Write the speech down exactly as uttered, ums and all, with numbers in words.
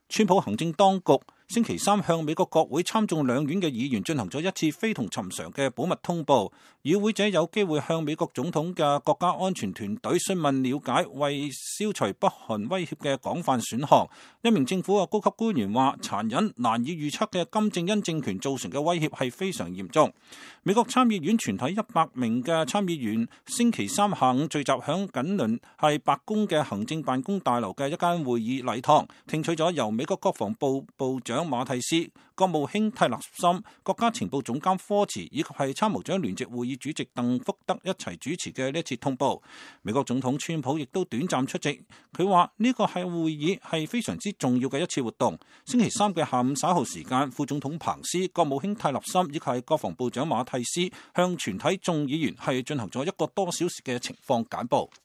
川普行政當局星期三向美國國會參眾兩院嘅議員進行咗一次非同尋常嘅保密通報，與會者有機會向美國總統嘅國家安全團隊詢問了解為消除北韓威脅嘅廣泛選項。一名政府嘅高級官員話，殘忍難以預測嘅金正恩政權造成嘅威脅係非常嚴重。美國參議院全體一百名嘅參議員星期三下午聚集響緊鄰係白宮嘅行政辦公大樓嘅一間會議禮堂，聽取咗由美國國防部部長馬蒂斯、國務卿蒂勒森、國家情報總監科茨以及係參謀長聯席會議主席鄧福德一齊主持嘅呢一次通報。美國總統川普亦都短暫出席，佢話呢個係會議係非常之重要嘅一次活動。星期三嘅下午稍後時間，副總統彭斯、國務卿蒂勒森以及係國防部長馬蒂斯向全體眾議員係進行咗一個多小時嘅情況簡報。